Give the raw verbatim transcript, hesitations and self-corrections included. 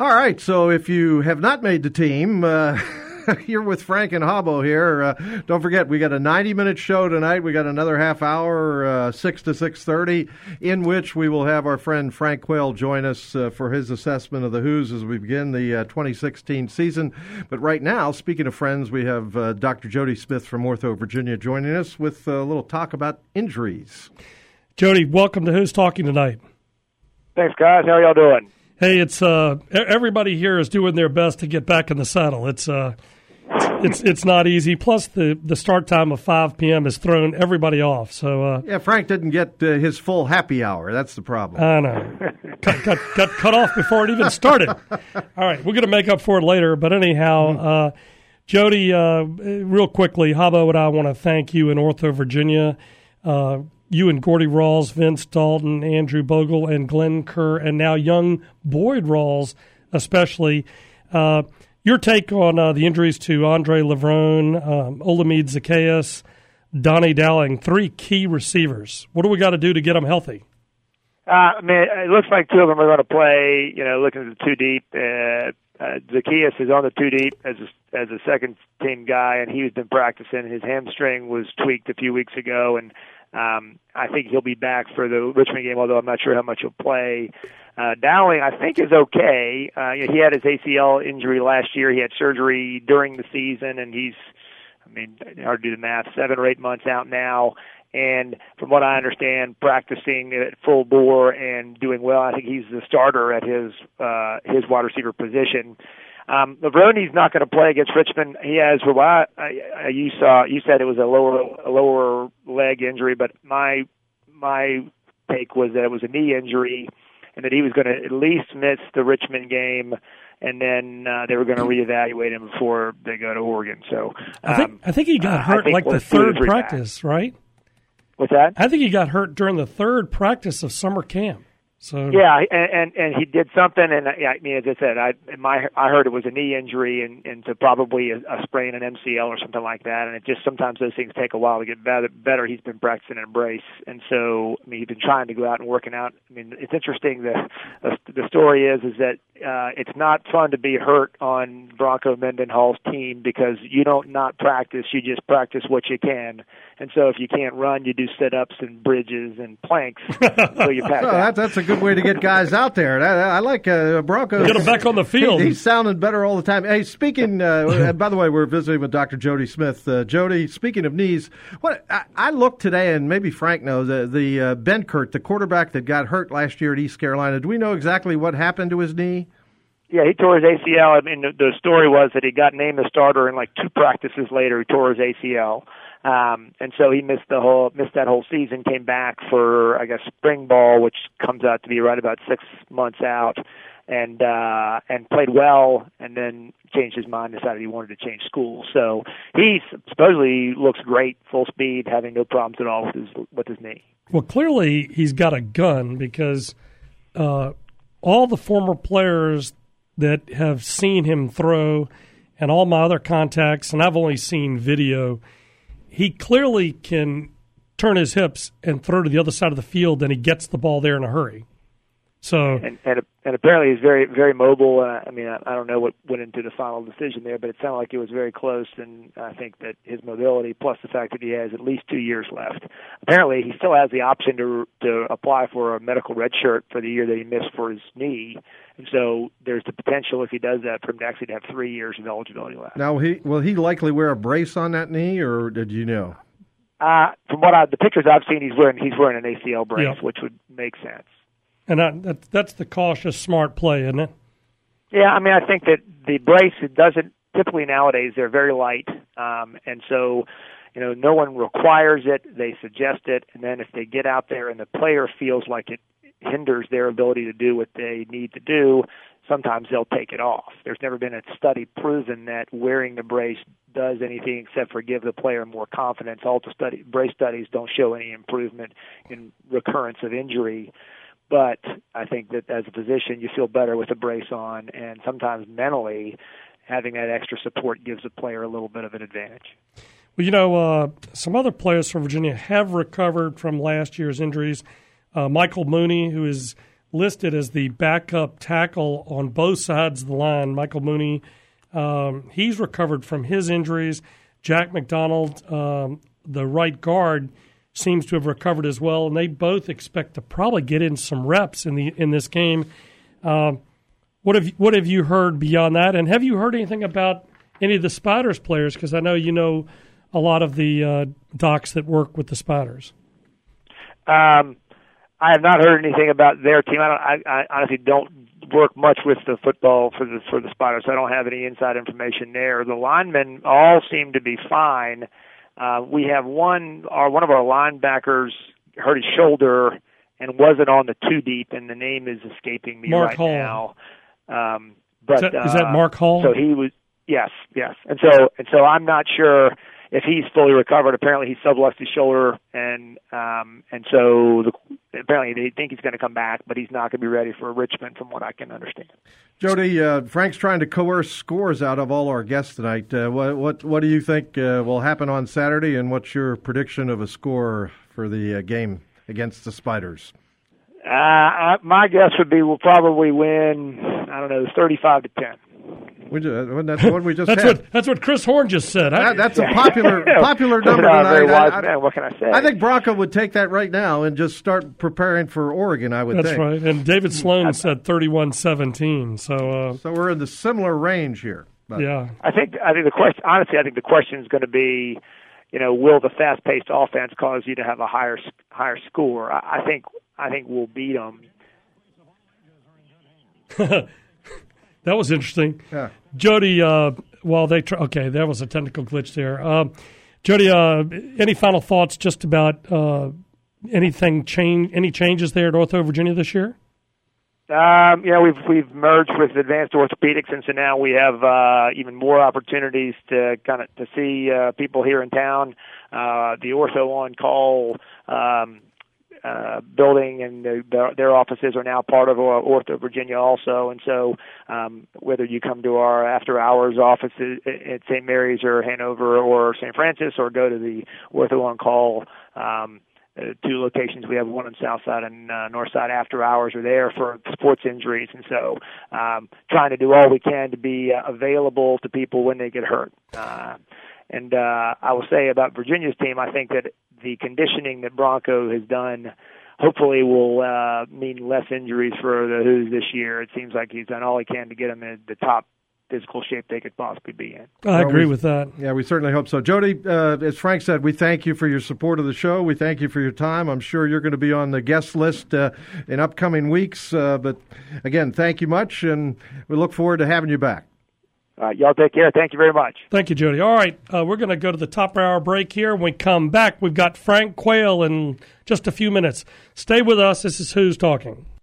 All right, so if you have not made the team, uh, you're with Frank and Habbo here. Uh, don't forget, we got a ninety-minute show tonight. We got another half hour, uh, six to six thirty, in which we will have our friend Frank Quayle join us uh, for his assessment of the Who's as we begin the uh, twenty sixteen season. But right now, speaking of friends, we have uh, Doctor Jody Smith from Ortho Virginia joining us with a little talk about injuries. Jody, welcome to Who's Talking tonight. Thanks, guys. How are y'all doing? Hey, it's uh, everybody here is doing their best to get back in the saddle. It's uh, it's it's not easy. Plus, the, the start time of five p.m. has thrown everybody off. So uh, yeah, Frank didn't get uh, his full happy hour. That's the problem. I know. cut, got, got cut off before it even started. All right, we're going to make up for it later. But anyhow, uh, Jody, uh, real quickly, Habbo and I want to thank you in Ortho Virginia. Uh, You and Gordy Rawls, Vince Dalton, Andrew Bogle, and Glenn Kerr, and now young Boyd Rawls especially. Uh, your take on uh, the injuries to Andre Levrone, um, Olamide Zaccheaus, Donnie Dowling, three key receivers. What do we got to do to get them healthy? Uh, I mean, it looks like two of them are going to play, you know, looking at the two deep. Uh, uh, Zaccheaus is on the two deep as a, as a second-team guy, and he's been practicing. His hamstring was tweaked a few weeks ago, and Um, I think he'll be back for the Richmond game, although I'm not sure how much he'll play. Uh, Dowling, I think, is okay. Uh, he had his A C L injury last year. He had surgery during the season, and he's, I mean, hard to do the math, seven or eight months out now. And from what I understand, practicing at full bore and doing well. I think he's the starter at his uh, his wide receiver position. Um, Levrone not going to play against Richmond. He has, well, I, I, you saw, you said it was a lower, a lower leg injury, but my, my take was that it was a knee injury and that he was going to at least miss the Richmond game. And then uh, they were going to reevaluate him before they go to Oregon. So um, I think I think he got uh, hurt like the third practice, back. Right? What's that? I think he got hurt during the third practice of summer camp. So yeah, and, and and he did something, and yeah, I mean, as I said, I my I heard it was a knee injury, and and to probably a, a sprain, an M C L or something like that, and it just sometimes those things take a while to get better. Better, he's been practicing an brace, and so I mean, he's been trying to go out and working out. I mean, it's interesting that the, the story is is that uh, it's not fun to be hurt on Bronco Mendenhall's team because you don't not practice, you just practice what you can, and so if you can't run, you do sit ups and bridges and planks until you pass well, out. That, that's a good way to get guys out there. I, I like uh, Bronco. Get him back on the field. He, he's sounding better all the time. Hey, speaking, uh, by the way, we're visiting with Doctor Jody Smith. Uh, Jody, speaking of knees, what I, I looked today, and maybe Frank knows, uh, the uh, Benkert, the quarterback that got hurt last year at East Carolina, do we know exactly what happened to his knee? Yeah, he tore his A C L. I mean, the, the story was that he got named the starter, and like two practices later, he tore his A C L. Um, and so he missed the whole, missed that whole season, came back for, I guess, spring ball, which comes out to be right about six months out, and, uh, and played well, and then changed his mind, decided he wanted to change schools. So he supposedly looks great, full speed, having no problems at all with his, with his knee. Well, clearly he's got a gun because, uh, all the former players that have seen him throw and all my other contacts, and I've only seen video, he clearly can turn his hips and throw to the other side of the field, and he gets the ball there in a hurry. So, and and, and apparently he's very very mobile. Uh, I mean, I, I don't know what went into the final decision there, but it sounded like it was very close. And I think that his mobility, plus the fact that he has at least two years left, apparently he still has the option to to apply for a medical red shirt for the year that he missed for his knee. And so there's the potential, if he does that, for him to actually have three years of eligibility left. Now, he will he likely wear a brace on that knee, or did you know? Uh, from what I, the pictures I've seen, he's wearing he's wearing an A C L brace, yeah. which would make sense. And I, that, that's the cautious, smart play, isn't it? Yeah, I mean, I think that the brace, it doesn't, typically nowadays, they're very light. Um, and so, you know, no one requires it. They suggest it. And then if they get out there and the player feels like it hinders their ability to do what they need to do, sometimes they'll take it off. There's never been a study proven that wearing the brace does anything except for give the player more confidence. All the study, brace studies don't show any improvement in recurrence of injury. But I think that as a physician, you feel better with a brace on, and sometimes mentally having that extra support gives a player a little bit of an advantage. Well, you know, uh, some other players from Virginia have recovered from last year's injuries. Uh, Michael Mooney, who is listed as the backup tackle on both sides of the line. Michael Mooney, um, he's recovered from his injuries. Jack McDonald, um, the right guard, seems to have recovered as well, and they both expect to probably get in some reps in the in this game. Uh, what have what have you heard beyond that? And have you heard anything about any of the Spiders players? Because I know you know a lot of the uh, docs that work with the Spiders. Um, I have not heard anything about their team. I, don't, I, I honestly don't work much with the football for the for the Spiders, so I don't have any inside information there. The linemen all seem to be fine. Uh, we have one, our one of our linebackers hurt his shoulder and wasn't on the two deep, and the name is escaping me Mark right Hall. now. Um, but is that, uh, is that Mark Hall? So he was, yes, yes, and so and so I'm not sure if he's fully recovered. Apparently, he subluxed his shoulder, and um, and so the, apparently they think he's going to come back, but he's not going to be ready for Richmond, from what I can understand. Jody, uh, Frank's trying to coerce scores out of all our guests tonight. Uh, what, what what do you think uh, will happen on Saturday, and what's your prediction of a score for the uh, game against the Spiders? Uh, I, my guess would be we'll probably win, I don't know, thirty-five to ten. We just, that's what we just that's had. What, that's what Chris Horn just said. That, that's a popular popular number Not a very tonight. wise I, man. What can I say? I think Bronco would take that right now and just start preparing for Oregon, I would That's think. right. And David Sloan said thirty-one seventeen. So, uh, so we're in the similar range here. But. Yeah. I think I think the question, honestly, I think the question is going to be, you know, will the fast-paced offense cause you to have a higher higher score? I, I think I think we'll beat them. That was interesting. Yeah. Jody, uh, while they try, okay, that was a technical glitch there. Um, Jody, uh, any final thoughts just about uh, anything change? Any changes there at Ortho Virginia this year? Um, you know, we've we've merged with Advanced Orthopedics, and so now we have uh, even more opportunities to kind of to see uh, people here in town. Uh, the Ortho on Call um, uh, building and the, their, their offices are now part of uh, Ortho Virginia also, and so um, whether you come to our after hours offices at Saint Mary's or Hanover or Saint Francis, or go to the Ortho on Call. Um, Uh, two locations. We have one on South Side and uh, North Side after hours are there for sports injuries. And so um, trying to do all we can to be uh, available to people when they get hurt. Uh, and uh, I will say about Virginia's team, I think that the conditioning that Bronco has done hopefully will uh, mean less injuries for the Hoos this year. It seems like he's done all he can to get them in the top physical shape they could possibly be in. I well, agree we, with that. Yeah, we certainly hope so. Jody, uh, as Frank said, we thank you for your support of the show. We thank you for your time. I'm sure you're going to be on the guest list uh, in upcoming weeks. Uh, but, again, thank you much, and we look forward to having you back. All right, y'all take care. Thank you very much. Thank you, Jody. All right, uh, we're going to go to the top of our break here. When we come back, we've got Frank Quayle in just a few minutes. Stay with us. This is Who's Talking.